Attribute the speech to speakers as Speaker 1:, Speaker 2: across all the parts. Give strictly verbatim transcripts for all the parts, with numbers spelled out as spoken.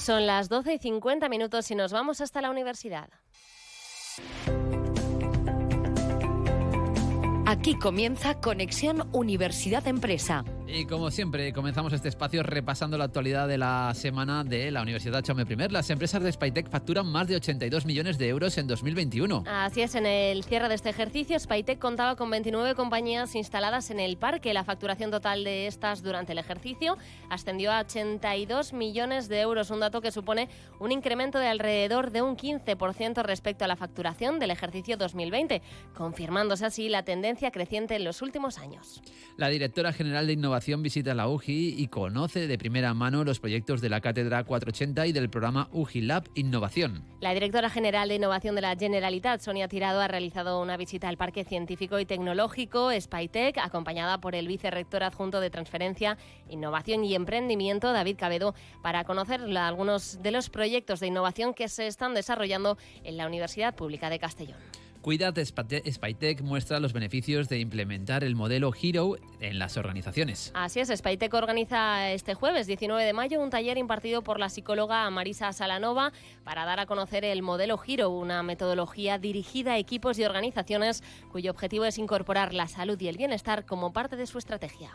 Speaker 1: Son las doce y cincuenta minutos y nos vamos hasta la universidad.
Speaker 2: Aquí comienza Conexión Universidad Empresa.
Speaker 3: Y como siempre, comenzamos este espacio repasando la actualidad de la semana de la Universidad Jaume I. Las empresas de Spitec facturan más de ochenta y dos millones de euros en dos mil veintiuno.
Speaker 1: Así es, en el cierre de este ejercicio, Spitec contaba con veintinueve compañías instaladas en el parque. La facturación total de estas durante el ejercicio ascendió a ochenta y dos millones de euros, un dato que supone un incremento de alrededor de un quince por ciento respecto a la facturación del ejercicio dos mil veinte, confirmándose así la tendencia creciente en los últimos años.
Speaker 3: La directora general de Innovación visita la U G I y conoce de primera mano los proyectos de la Cátedra cuatrocientos ochenta y del programa U G I Lab Innovación.
Speaker 1: La directora general de Innovación de la Generalitat, Sonia Tirado, ha realizado una visita al Parque Científico y Tecnológico Spitec, acompañada por el vicerrector adjunto de Transferencia, Innovación y Emprendimiento, David Cabedo, para conocer la, algunos de los proyectos de innovación que se están desarrollando en la Universidad Pública de Castellón.
Speaker 3: Cuidat Spitec muestra los beneficios de implementar el modelo Hero en las organizaciones.
Speaker 1: Así es, Spitec organiza este jueves diecinueve de mayo un taller impartido por la psicóloga Marisa Salanova para dar a conocer el modelo Hero, una metodología dirigida a equipos y organizaciones cuyo objetivo es incorporar la salud y el bienestar como parte de su estrategia.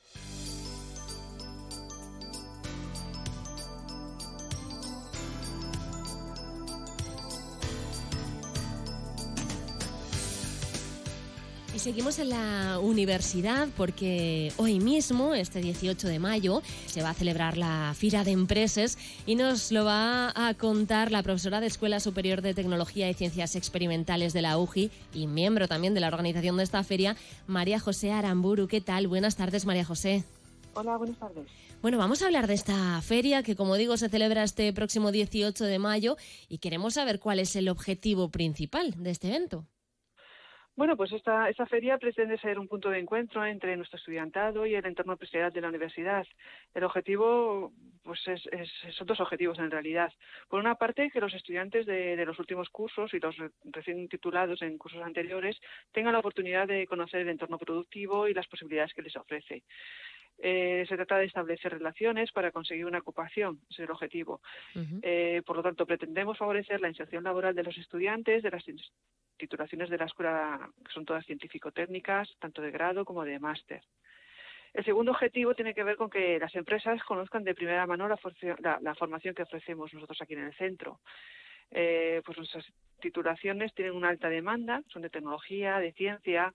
Speaker 1: Y seguimos en la universidad porque hoy mismo, este dieciocho de mayo, se va a celebrar la Fira de Empreses y nos lo va a contar la profesora de Escuela Superior de Tecnología y Ciencias Experimentales de la U G I y miembro también de la organización de esta feria, María José Aramburu. ¿Qué tal? Buenas tardes, María José.
Speaker 4: Hola, buenas tardes.
Speaker 1: Bueno, vamos a hablar de esta feria que, como digo, se celebra este próximo dieciocho de mayo y queremos saber cuál es el objetivo principal de este evento.
Speaker 4: Bueno, pues esta, esta feria pretende ser un punto de encuentro entre nuestro estudiantado y el entorno empresarial de la universidad. El objetivo, pues es, es, son dos objetivos en realidad. Por una parte, que los estudiantes de, de los últimos cursos y los recién titulados en cursos anteriores tengan la oportunidad de conocer el entorno productivo y las posibilidades que les ofrece. Eh, se trata de establecer relaciones para conseguir una ocupación, ese es el objetivo. Uh-huh. Eh, por lo tanto, pretendemos favorecer la inserción laboral de los estudiantes de las titulaciones de la escuela, que son todas científico-técnicas, tanto de grado como de máster. El segundo objetivo tiene que ver con que las empresas conozcan de primera mano la, la, la formación que ofrecemos nosotros aquí en el centro. Eh, pues nuestras titulaciones tienen una alta demanda, son de tecnología, de ciencia,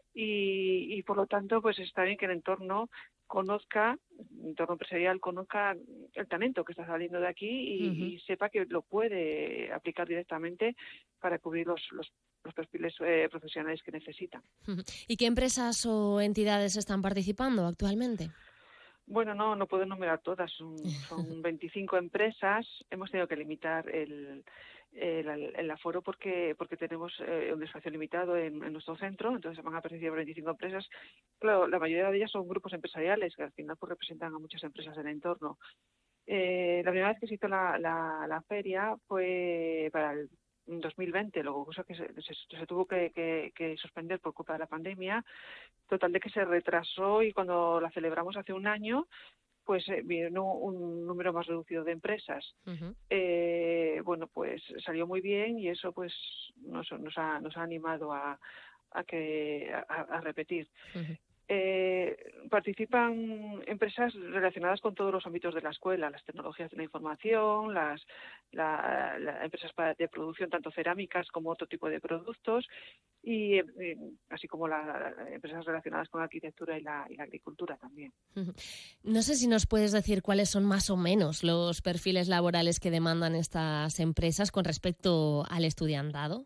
Speaker 4: y, y por lo tanto pues está bien que el entorno conozca, el entorno empresarial conozca el talento que está saliendo de aquí y, uh-huh. y sepa que lo puede aplicar directamente para cubrir los, los, los perfiles eh, profesionales que necesitan.
Speaker 1: Uh-huh. ¿Y qué empresas o entidades están participando actualmente?
Speaker 4: Bueno, no, no puedo enumerar todas, son, son veinticinco empresas. Hemos tenido que limitar el, el, el aforo porque porque tenemos eh, un espacio limitado en, en nuestro centro, entonces van a participar veinticinco empresas. Claro, la mayoría de ellas son grupos empresariales que al final pues representan a muchas empresas del entorno. Eh, la primera vez que se hizo la, la, la feria fue para el dos mil veinte, luego cosa que se, se, se tuvo que, que, que suspender por culpa de la pandemia, total de que se retrasó y cuando la celebramos hace un año, pues eh, vino un número más reducido de empresas. Uh-huh. Eh, bueno, pues salió muy bien y eso pues nos, nos, ha, nos ha animado a, a, que, a, a repetir. Uh-huh. Eh, participan empresas relacionadas con todos los ámbitos de la escuela, las tecnologías de la información, las la, la empresas para, de producción, tanto cerámicas como otro tipo de productos, y eh, así como las la, empresas relacionadas con la arquitectura y la, y la agricultura también.
Speaker 1: No sé si nos puedes decir cuáles son más o menos los perfiles laborales que demandan estas empresas con respecto al estudiantado.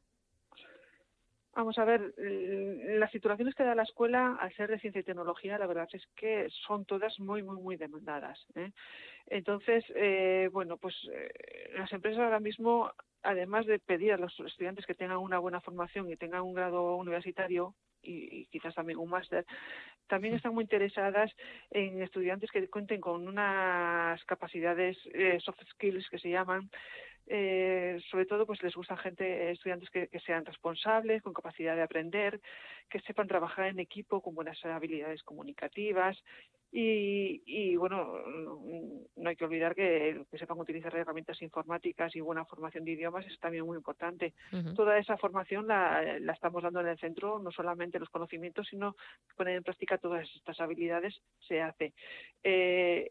Speaker 4: Vamos a ver, las titulaciones que da la escuela, al ser de ciencia y tecnología, la verdad es que son todas muy, muy, muy demandadas, ¿eh? Entonces, eh, bueno, pues eh, las empresas ahora mismo, además de pedir a los estudiantes que tengan una buena formación y tengan un grado universitario, y, y quizás también un máster, también están muy interesadas en estudiantes que cuenten con unas capacidades eh, soft skills que se llaman. Eh, sobre todo pues les gusta gente, estudiantes que, que sean responsables, con capacidad de aprender, que sepan trabajar en equipo, con buenas habilidades comunicativas, Y, y bueno, no hay que olvidar que, que sepan utilizar herramientas informáticas y buena formación de idiomas es también muy importante. Uh-huh. Toda esa formación la, la estamos dando en el centro, no solamente los conocimientos, sino poner en práctica todas estas habilidades se hace. Eh,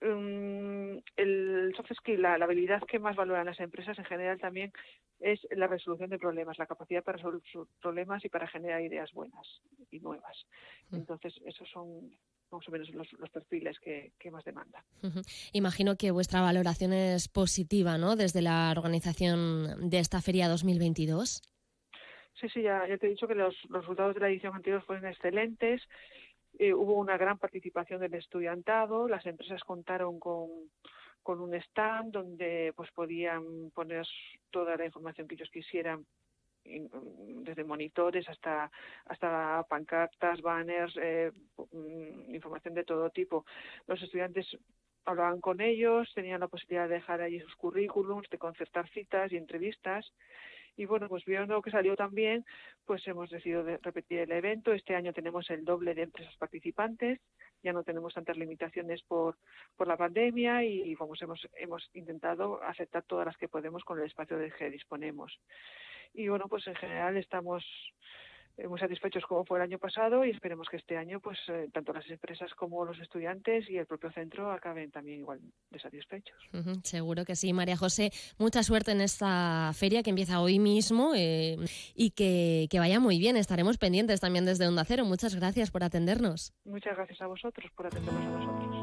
Speaker 4: el soft skill, la, la habilidad que más valoran las empresas en general también es la resolución de problemas, la capacidad para resolver problemas y para generar ideas buenas y nuevas. Entonces, esos son más o menos los, los perfiles que, que más demandan.
Speaker 1: Uh-huh. Imagino que vuestra valoración es positiva, ¿no?, desde la organización de esta Feria dos mil veintidós.
Speaker 4: Sí, sí, ya, ya te he dicho que los, los resultados de la edición anterior fueron excelentes. Eh, hubo una gran participación del estudiantado, las empresas contaron con, con un stand donde pues podían poner toda la información que ellos quisieran, desde monitores hasta hasta pancartas, banners, eh, información de todo tipo. Los estudiantes hablaban con ellos, tenían la posibilidad de dejar allí sus currículums, de concertar citas y entrevistas. Y bueno, pues viendo que salió tan bien, pues hemos decidido de repetir el evento. Este año tenemos el doble de empresas participantes, ya no tenemos tantas limitaciones por por la pandemia y, y vamos, hemos hemos intentado aceptar todas las que podemos con el espacio del que disponemos. Y bueno, pues en general estamos muy satisfechos como fue el año pasado y esperemos que este año pues eh, tanto las empresas como los estudiantes y el propio centro acaben también igual de satisfechos.
Speaker 1: Uh-huh, seguro que sí. María José, mucha suerte en esta feria que empieza hoy mismo eh, y que, que vaya muy bien. Estaremos pendientes también desde Onda Cero. Muchas gracias por atendernos.
Speaker 4: Muchas gracias a vosotros por atendernos a nosotros.